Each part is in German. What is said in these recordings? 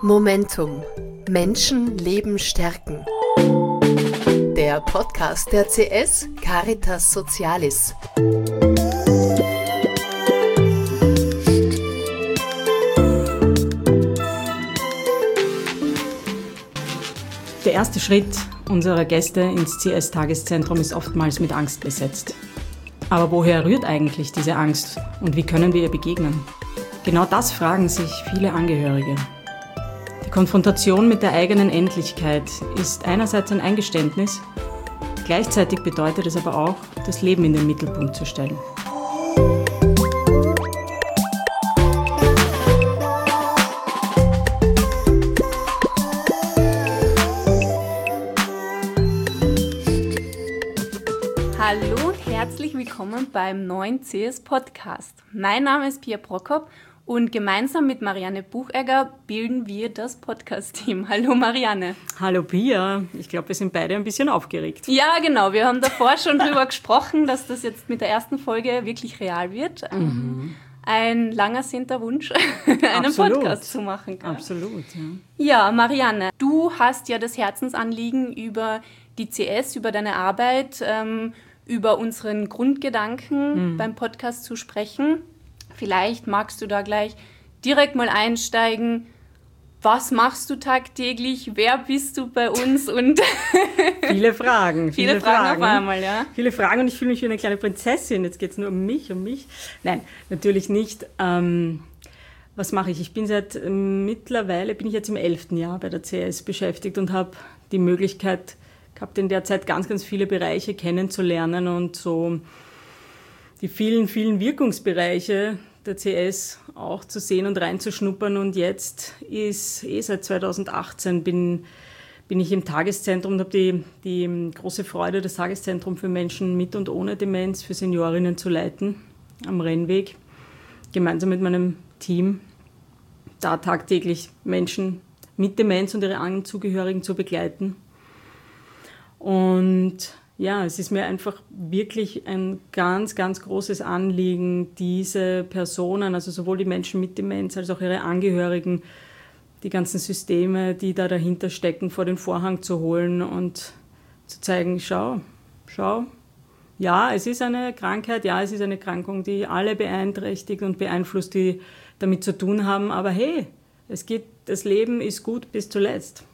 Momentum. Menschen, Leben, stärken. Der Podcast der CS Caritas Socialis. Der erste Schritt unserer Gäste ins CS-Tageszentrum ist oftmals mit Angst besetzt. Aber woher rührt eigentlich diese Angst und wie können wir ihr begegnen? Genau das fragen sich viele Angehörige. Die Konfrontation mit der eigenen Endlichkeit ist einerseits ein Eingeständnis, gleichzeitig bedeutet es aber auch, das Leben in den Mittelpunkt zu stellen. Hallo und herzlich willkommen beim neuen CS Podcast. Mein Name ist Pia Prokop und gemeinsam mit Marianne Buchegger bilden wir das Podcast-Team. Hallo Marianne. Hallo Pia, ich glaube, wir sind beide ein bisschen aufgeregt. Ja, genau. Wir haben davor schon darüber gesprochen, dass das jetzt mit der ersten Folge wirklich real wird. Ein lang ersehnter Wunsch, einen Podcast zu machen. Gell? Absolut, ja. Ja, Marianne, du hast ja das Herzensanliegen über die CS, über deine Arbeit, über unseren Grundgedanken beim Podcast zu sprechen. Vielleicht magst du da gleich direkt mal einsteigen. Was machst du tagtäglich? Wer bist du bei uns? Und Viele Fragen. Viele Fragen auf einmal, ja. Viele Fragen und ich fühle mich wie eine kleine Prinzessin. Jetzt geht es nur um mich. Nein, natürlich nicht. Was mache ich? Ich bin mittlerweile bin ich jetzt im 11. Jahr bei der CS beschäftigt und habe die Möglichkeit gehabt, in der Zeit ganz, ganz viele Bereiche kennenzulernen und so die vielen, vielen Wirkungsbereiche der CS auch zu sehen und reinzuschnuppern. Und jetzt ist seit 2018 bin ich im Tageszentrum und habe die große Freude, das Tageszentrum für Menschen mit und ohne Demenz für Seniorinnen zu leiten, am Rennweg, gemeinsam mit meinem Team, da tagtäglich Menschen mit Demenz und ihre Angehörigen zu begleiten. Und ja, es ist mir einfach wirklich ein ganz, ganz großes Anliegen, diese Personen, also sowohl die Menschen mit Demenz als auch ihre Angehörigen, die ganzen Systeme, die da dahinter stecken, vor den Vorhang zu holen und zu zeigen, schau, ja, es ist eine Krankheit, ja, es ist eine Erkrankung, die alle beeinträchtigt und beeinflusst, die damit zu tun haben, aber hey, das Leben ist gut bis zuletzt.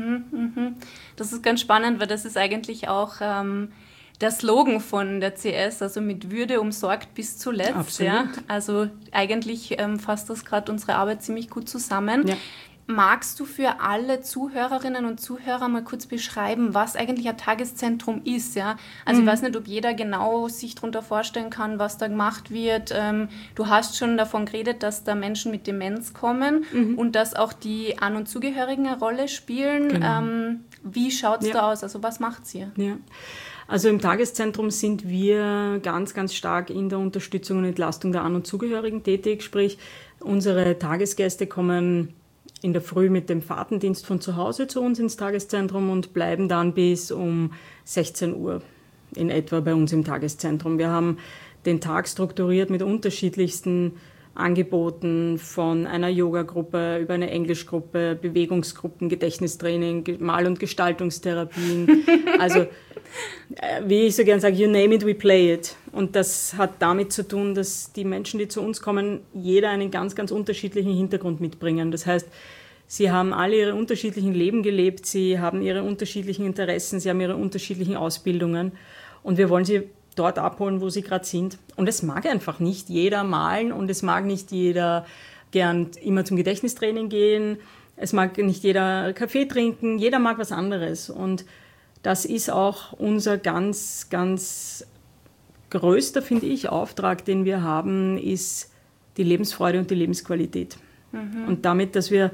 Das ist ganz spannend, weil das ist eigentlich auch der Slogan von der CS, also mit Würde umsorgt bis zuletzt. Absolut. Ja? Also eigentlich fasst das gerade unsere Arbeit ziemlich gut zusammen. Ja. Magst du für alle Zuhörerinnen und Zuhörer mal kurz beschreiben, was eigentlich ein Tageszentrum ist? Ja? Also ich weiß nicht, ob jeder genau sich darunter vorstellen kann, was da gemacht wird. Du hast schon davon geredet, dass da Menschen mit Demenz kommen und dass auch die An- und Zugehörigen eine Rolle spielen. Genau. Wie schaut es da aus? Also was macht ihr? Ja. Also im Tageszentrum sind wir ganz, ganz stark in der Unterstützung und Entlastung der An- und Zugehörigen tätig. Sprich, unsere Tagesgäste kommen in der Früh mit dem Fahrtendienst von zu Hause zu uns ins Tageszentrum und bleiben dann bis um 16 Uhr in etwa bei uns im Tageszentrum. Wir haben den Tag strukturiert mit unterschiedlichsten Angeboten, von einer Yoga-Gruppe über eine Englischgruppe, Bewegungsgruppen, Gedächtnistraining, Mal- und Gestaltungstherapien. Also, wie ich so gerne sage, you name it, we play it. Und das hat damit zu tun, dass die Menschen, die zu uns kommen, jeder einen ganz, ganz unterschiedlichen Hintergrund mitbringen. Das heißt, sie haben alle ihre unterschiedlichen Leben gelebt, sie haben ihre unterschiedlichen Interessen, sie haben ihre unterschiedlichen Ausbildungen. Und wir wollen sie dort abholen, wo sie gerade sind. Und es mag einfach nicht jeder malen und es mag nicht jeder gern immer zum Gedächtnistraining gehen. Es mag nicht jeder Kaffee trinken. Jeder mag was anderes. Und das ist auch unser ganz, ganz größter, finde ich, Auftrag, den wir haben, ist die Lebensfreude und die Lebensqualität. Und damit, dass wir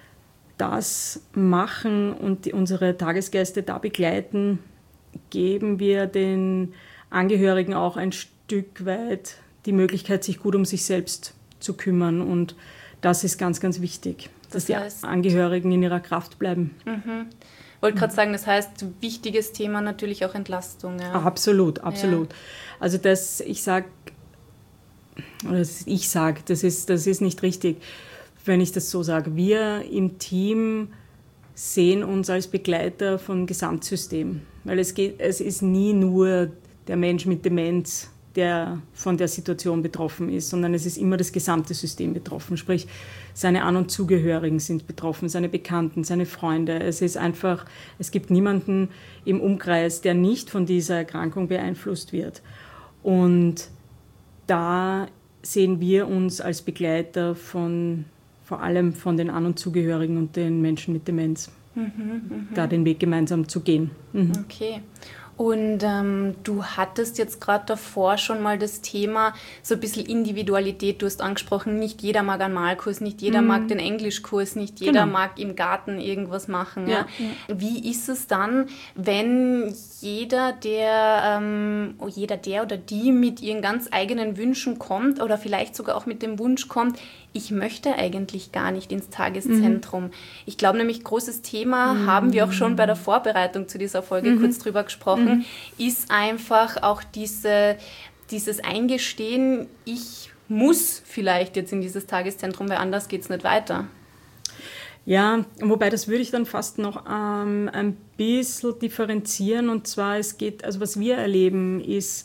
das machen und unsere Tagesgäste da begleiten, geben wir den Angehörigen auch ein Stück weit die Möglichkeit, sich gut um sich selbst zu kümmern. Und das ist ganz, ganz wichtig, dass die Angehörigen in ihrer Kraft bleiben. Ich wollte gerade sagen, das heißt, wichtiges Thema natürlich auch Entlastung. Ja. Absolut. Ja. Also das ist nicht richtig. wenn ich das so sage. Wir im Team sehen uns als Begleiter vom Gesamtsystem, weil es ist nie nur der Mensch mit Demenz, der von der Situation betroffen ist, sondern es ist immer das gesamte System betroffen. Sprich, seine An- und Zugehörigen sind betroffen, seine Bekannten, seine Freunde. Es gibt niemanden im Umkreis, der nicht von dieser Erkrankung beeinflusst wird. Und da sehen wir uns als Begleiter vor allem von den An- und Zugehörigen und den Menschen mit Demenz, da den Weg gemeinsam zu gehen. Okay. Und du hattest jetzt gerade davor schon mal das Thema, so ein bisschen Individualität, du hast angesprochen, nicht jeder mag einen Malkurs, nicht jeder mag den Englischkurs, nicht jeder mag im Garten irgendwas machen. Ja. Wie ist es dann, wenn jeder, der oder die mit ihren ganz eigenen Wünschen kommt oder vielleicht sogar auch mit dem Wunsch kommt, ich möchte eigentlich gar nicht ins Tageszentrum. Ich glaube nämlich, großes Thema, haben wir auch schon bei der Vorbereitung zu dieser Folge kurz drüber gesprochen, ist einfach auch dieses Eingestehen, ich muss vielleicht jetzt in dieses Tageszentrum, weil anders geht es nicht weiter. Ja, wobei das würde ich dann fast noch ein bisschen differenzieren. Und zwar, was wir erleben, ist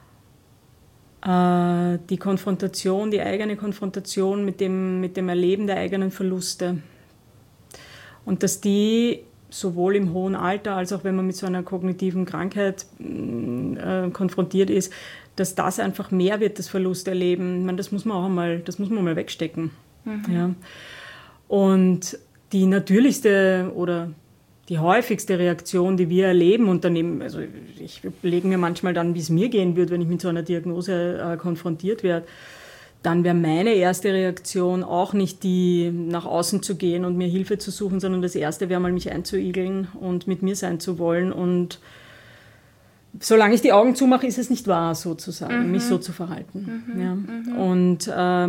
die Konfrontation, die eigene Konfrontation mit dem Erleben der eigenen Verluste. Und dass die sowohl im hohen Alter als auch wenn man mit so einer kognitiven Krankheit konfrontiert ist, dass das einfach mehr wird, das Verlusterleben. Ich meine, das muss man mal wegstecken. Ja. Und die natürlichste oder die häufigste Reaktion, die wir erleben, und daneben, also ich überlege mir manchmal dann, wie es mir gehen würde, wenn ich mit so einer Diagnose konfrontiert werde, dann wäre meine erste Reaktion auch nicht die, nach außen zu gehen und mir Hilfe zu suchen, sondern das erste wäre mal, mich einzuigeln und mit mir sein zu wollen. Und solange ich die Augen zumache, ist es nicht wahr, sozusagen, mich so zu verhalten. Ja. Und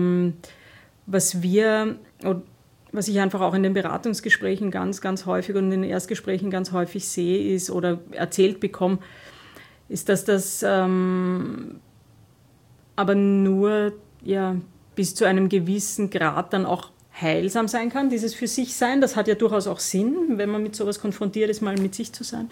was ich einfach auch in den Beratungsgesprächen ganz, ganz häufig und in den Erstgesprächen ganz häufig sehe, ist oder erzählt bekomme, ist, dass das aber nur bis zu einem gewissen Grad dann auch heilsam sein kann, dieses für sich sein. Das hat ja durchaus auch Sinn, wenn man mit sowas konfrontiert ist, mal mit sich zu sein.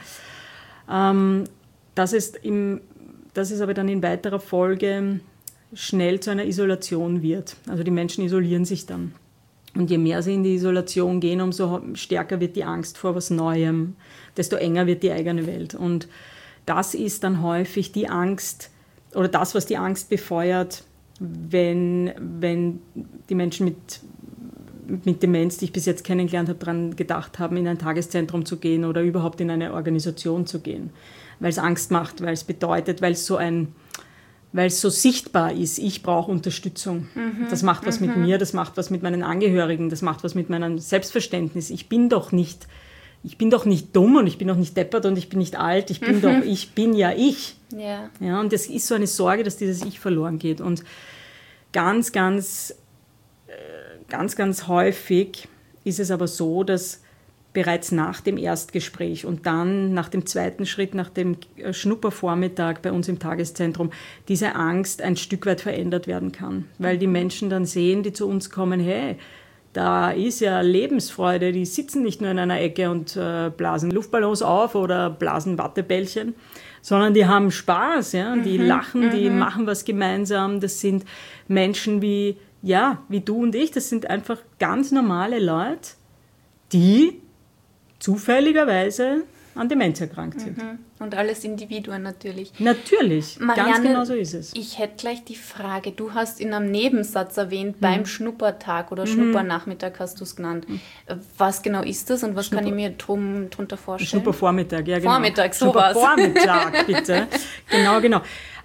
Das ist aber dann in weiterer Folge schnell zu einer Isolation wird. Also die Menschen isolieren sich dann. Und je mehr sie in die Isolation gehen, umso stärker wird die Angst vor was Neuem, desto enger wird die eigene Welt. Und das ist dann häufig die Angst oder das, was die Angst befeuert, wenn die Menschen mit Demenz, die ich bis jetzt kennengelernt habe, daran gedacht haben, in ein Tageszentrum zu gehen oder überhaupt in eine Organisation zu gehen. Weil es Angst macht, weil es bedeutet, weil es so sichtbar ist, ich brauche Unterstützung. Das macht was mit mir, das macht was mit meinen Angehörigen, das macht was mit meinem Selbstverständnis. Ich bin doch nicht dumm und ich bin doch nicht deppert und ich bin nicht alt, ich bin ja ich. Yeah. Ja, und das ist so eine Sorge, dass dieses Ich verloren geht. Und ganz, ganz, ganz, ganz häufig ist es aber so, dass bereits nach dem Erstgespräch und dann nach dem zweiten Schritt, nach dem Schnuppervormittag bei uns im Tageszentrum, diese Angst ein Stück weit verändert werden kann. Weil die Menschen dann sehen, die zu uns kommen, hey, da ist ja Lebensfreude, die sitzen nicht nur in einer Ecke und blasen Luftballons auf oder blasen Wattebällchen, sondern die haben Spaß, ja? Die lachen, die machen was gemeinsam. Das sind Menschen wie du und ich, das sind einfach ganz normale Leute, die zufälligerweise an Demenz erkrankt sind. Und alles Individuen natürlich. Natürlich, Marianne, ganz genau so ist es. Ich hätte gleich die Frage, du hast in einem Nebensatz erwähnt, beim Schnuppertag oder Schnuppernachmittag hast du es genannt. Was genau ist das und was kann ich mir drunter vorstellen? Schnuppervormittag, ja genau. Vormittag, sowas. Schnuppervormittag, bitte. Genau.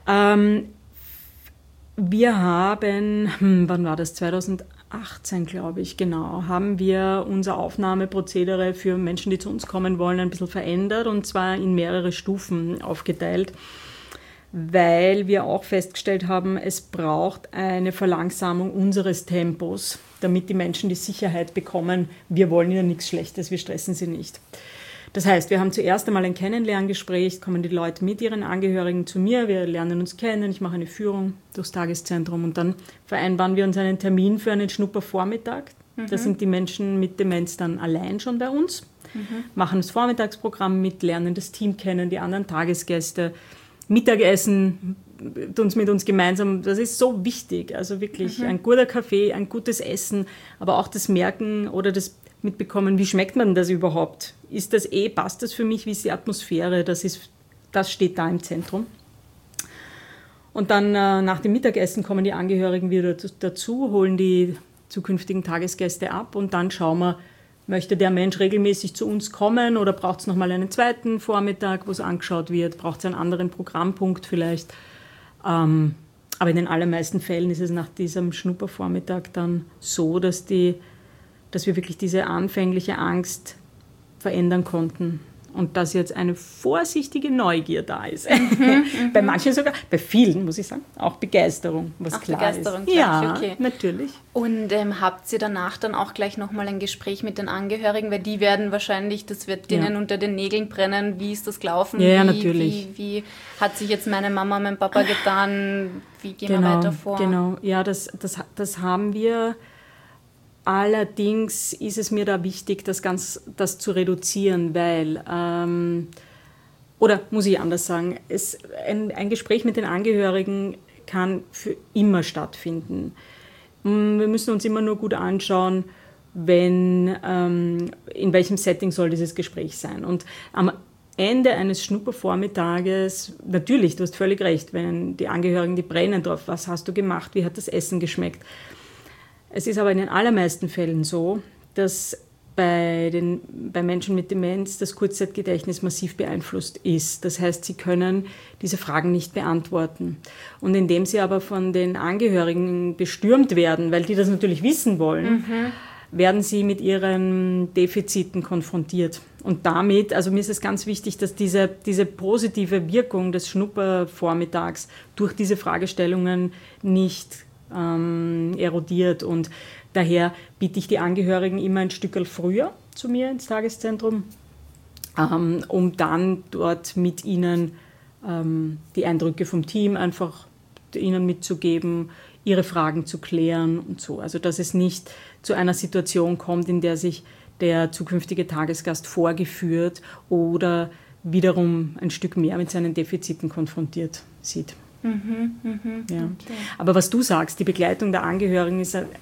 Wir haben, wann war das, 2018, glaube ich, genau, haben wir unser Aufnahmeprozedere für Menschen, die zu uns kommen wollen, ein bisschen verändert und zwar in mehrere Stufen aufgeteilt, weil wir auch festgestellt haben, es braucht eine Verlangsamung unseres Tempos, damit die Menschen die Sicherheit bekommen, wir wollen ihnen nichts Schlechtes, wir stressen sie nicht. Das heißt, wir haben zuerst einmal ein Kennenlerngespräch, kommen die Leute mit ihren Angehörigen zu mir, wir lernen uns kennen, ich mache eine Führung durchs Tageszentrum und dann vereinbaren wir uns einen Termin für einen Schnuppervormittag, Da sind die Menschen mit Demenz dann allein schon bei uns, machen das Vormittagsprogramm mit, lernen das Team kennen, die anderen Tagesgäste, Mittagessen mit uns gemeinsam. Das ist so wichtig. Also wirklich ein guter Kaffee, ein gutes Essen, aber auch das Merken oder das Mitbekommen, wie schmeckt man das überhaupt? Ist das passt das für mich? Wie ist die Atmosphäre? Das steht da im Zentrum. Und dann nach dem Mittagessen kommen die Angehörigen wieder dazu, holen die zukünftigen Tagesgäste ab und dann schauen wir, möchte der Mensch regelmäßig zu uns kommen oder braucht es nochmal einen zweiten Vormittag, wo es angeschaut wird, braucht es einen anderen Programmpunkt vielleicht. Aber in den allermeisten Fällen ist es nach diesem Schnuppervormittag dann so, dass wir wirklich diese anfängliche Angst verändern konnten. Und dass jetzt eine vorsichtige Neugier da ist. Bei manchen sogar, bei vielen muss ich sagen, auch Begeisterung, was auch klar Begeisterung ist. Ja, okay. Natürlich. Und habt ihr danach dann auch gleich nochmal ein Gespräch mit den Angehörigen? Weil die werden wahrscheinlich, das wird denen unter den Nägeln brennen. Wie ist das gelaufen? Ja, natürlich. Wie hat sich jetzt meine Mama, mein Papa getan? Wie gehen wir weiter vor? Genau, ja, das haben wir. Allerdings ist es mir da wichtig, das zu reduzieren, weil, oder muss ich anders sagen, ein Gespräch mit den Angehörigen kann für immer stattfinden. Wir müssen uns immer nur gut anschauen, in welchem Setting soll dieses Gespräch sein. Und am Ende eines Schnuppervormittages, natürlich, du hast völlig recht, wenn die Angehörigen, die brennen drauf, was hast du gemacht, wie hat das Essen geschmeckt? Es ist aber in den allermeisten Fällen so, dass bei Menschen mit Demenz das Kurzzeitgedächtnis massiv beeinflusst ist. Das heißt, sie können diese Fragen nicht beantworten. Und indem sie aber von den Angehörigen bestürmt werden, weil die das natürlich wissen wollen, werden sie mit ihren Defiziten konfrontiert. Und damit, also mir ist es ganz wichtig, dass diese positive Wirkung des Schnuppervormittags durch diese Fragestellungen nicht erodiert, und daher biete ich die Angehörigen immer ein Stück früher zu mir ins Tageszentrum, um dann dort mit ihnen die Eindrücke vom Team einfach ihnen mitzugeben, ihre Fragen zu klären und so. Also dass es nicht zu einer Situation kommt, in der sich der zukünftige Tagesgast vorgeführt oder wiederum ein Stück mehr mit seinen Defiziten konfrontiert sieht. Ja. Okay. Aber was du sagst, die Begleitung der Angehörigen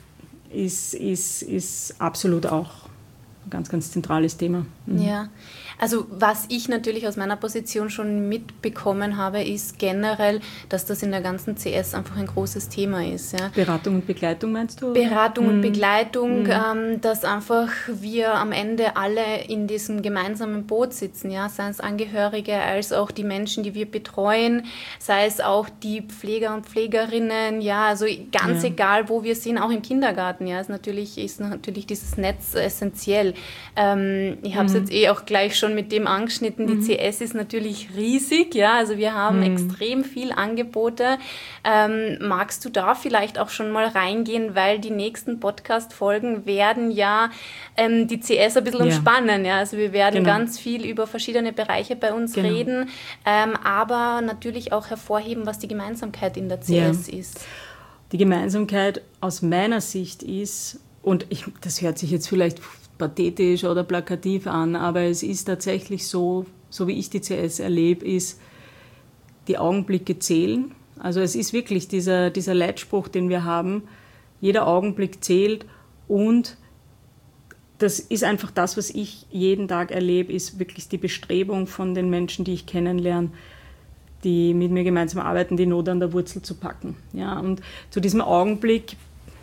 ist absolut auch ein ganz, ganz zentrales Thema. Ja, also was ich natürlich aus meiner Position schon mitbekommen habe, ist generell, dass das in der ganzen CS einfach ein großes Thema ist. Ja. Beratung und Begleitung meinst du? Beratung und Begleitung, dass einfach wir am Ende alle in diesem gemeinsamen Boot sitzen, ja, sei es Angehörige, als auch die Menschen, die wir betreuen, sei es auch die Pfleger und Pflegerinnen, ja, also ganz egal, wo wir sind, auch im Kindergarten, ja, ist natürlich dieses Netz essentiell. Ich habe es jetzt auch gleich schon mit dem angeschnitten, die CS ist natürlich riesig, ja, also wir haben extrem viel Angebote. Magst du da vielleicht auch schon mal reingehen, weil die nächsten Podcast-Folgen werden ja die CS ein bisschen umspannen, ja, also wir werden ganz viel über verschiedene Bereiche bei uns reden, aber natürlich auch hervorheben, was die Gemeinsamkeit in der CS ist. Die Gemeinsamkeit aus meiner Sicht ist, und das hört sich jetzt vielleicht pathetisch oder plakativ an, aber es ist tatsächlich so wie ich die CS erlebe, ist, die Augenblicke zählen. Also es ist wirklich dieser Leitspruch, den wir haben, jeder Augenblick zählt, und das ist einfach das, was ich jeden Tag erlebe, ist wirklich die Bestrebung von den Menschen, die ich kennenlerne, die mit mir gemeinsam arbeiten, die Not an der Wurzel zu packen. Ja, und zu diesem Augenblick,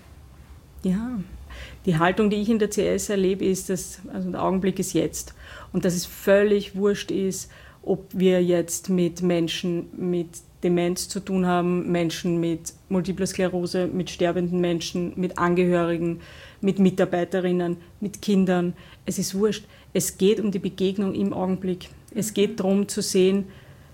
die Haltung, die ich in der CS erlebe, ist, also der Augenblick ist jetzt. Und dass es völlig wurscht ist, ob wir jetzt mit Menschen mit Demenz zu tun haben, Menschen mit Multipler Sklerose, mit sterbenden Menschen, mit Angehörigen, mit Mitarbeiterinnen, mit Kindern. Es ist wurscht. Es geht um die Begegnung im Augenblick. Es geht darum zu sehen,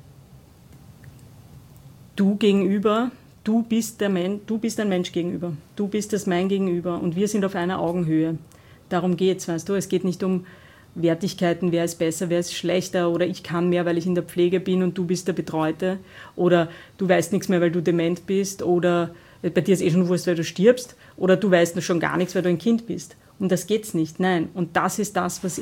du gegenüber, du bist ein Mensch gegenüber, du bist das mein Gegenüber, und wir sind auf einer Augenhöhe. Darum geht's, weißt du. Es geht nicht um Wertigkeiten, wer ist besser, wer ist schlechter, oder ich kann mehr, weil ich in der Pflege bin und du bist der Betreute, oder du weißt nichts mehr, weil du dement bist, oder bei dir ist schon wurscht, weil du stirbst, oder du weißt schon gar nichts, weil du ein Kind bist, Und das geht's nicht, nein. Und das ist das, was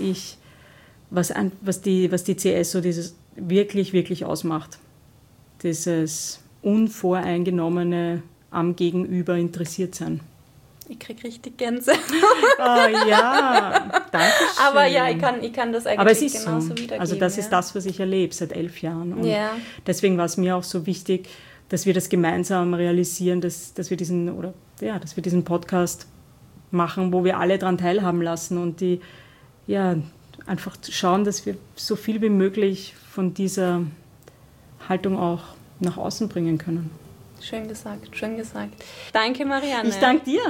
die CS so dieses wirklich, wirklich ausmacht. Dieses unvoreingenommene am Gegenüber interessiert sein. Ich kriege richtig Gänsehaut. Oh ja, danke schön. Aber ja, ich kann das eigentlich genauso wiedergeben. Also das ist das, was ich erlebe seit 11 Jahren. Und ja. Deswegen war es mir auch so wichtig, dass wir das gemeinsam realisieren, dass wir diesen Podcast machen, wo wir alle daran teilhaben lassen und die einfach schauen, dass wir so viel wie möglich von dieser Haltung auch nach außen bringen können. Schön gesagt, schön gesagt. Danke, Marianne. Ich danke dir.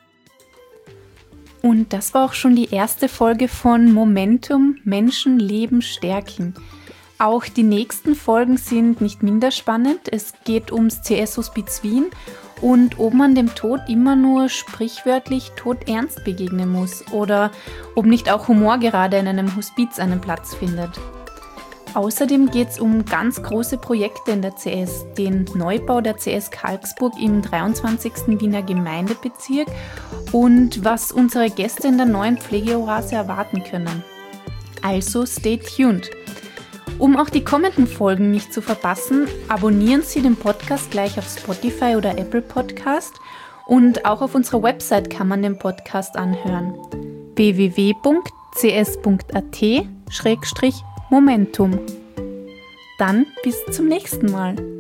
Und das war auch schon die erste Folge von Momentum, Menschen, Leben, Stärken. Auch die nächsten Folgen sind nicht minder spannend. Es geht ums CS-Hospiz Wien und ob man dem Tod immer nur sprichwörtlich todernst begegnen muss oder ob nicht auch Humor gerade in einem Hospiz einen Platz findet. Außerdem geht es um ganz große Projekte in der CS, den Neubau der CS Karlsburg im 23. Wiener Gemeindebezirk und was unsere Gäste in der neuen Pflegeoase erwarten können. Also stay tuned! Um auch die kommenden Folgen nicht zu verpassen, abonnieren Sie den Podcast gleich auf Spotify oder Apple Podcast und auch auf unserer Website kann man den Podcast anhören. www.cs.at/Momentum. Dann bis zum nächsten Mal.